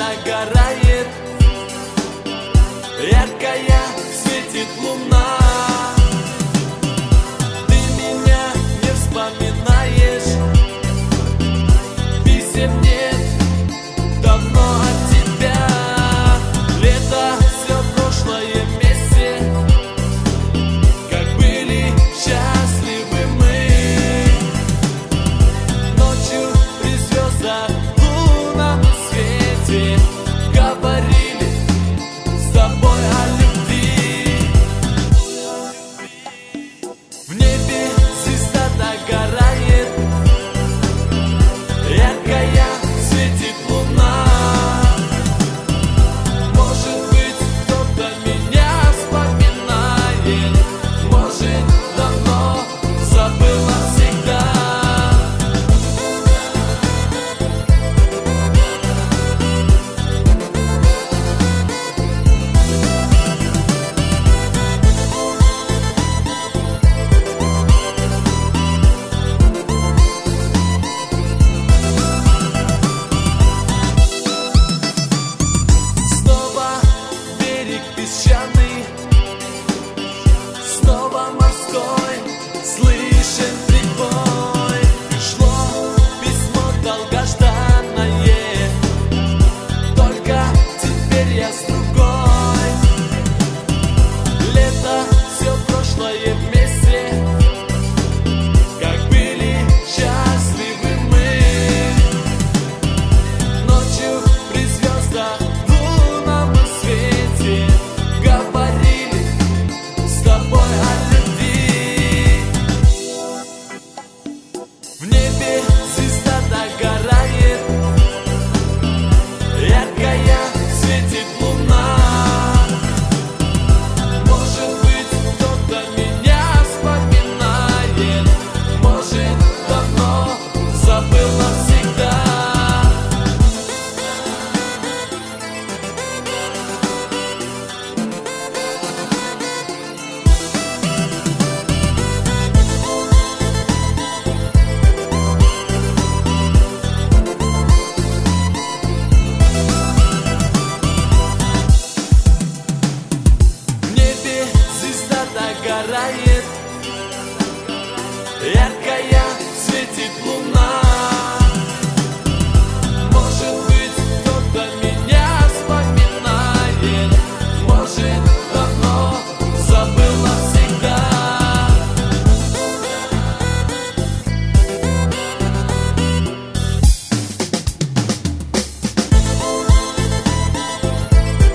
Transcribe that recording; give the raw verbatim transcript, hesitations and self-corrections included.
догорает, яркая светит луна. Ты меня не вспоминаешь, писем нет давно от тебя. Лето, все прошлое вместе, как были счастливы мы. Ночью при звездах лунном свете говорили с тобой о любви. В небе звезда догорает, яркая светит луна. Может быть, кто-то меня вспоминает, может, давно забыл навсегда. Снова берег песчаный, снова морской, слышен прибой. Пришло письмо долгожданное, только теперь я с другой. Лето, все прошлое вместе, как были счастливы мы. Ночью при звездах лунном свете говорили с тобой о любви. В небе звезда догорает, яркая светит луна. Может быть, кто-то меня вспоминает, может, давно забыл навсегда. В небе звезда догорает, яркая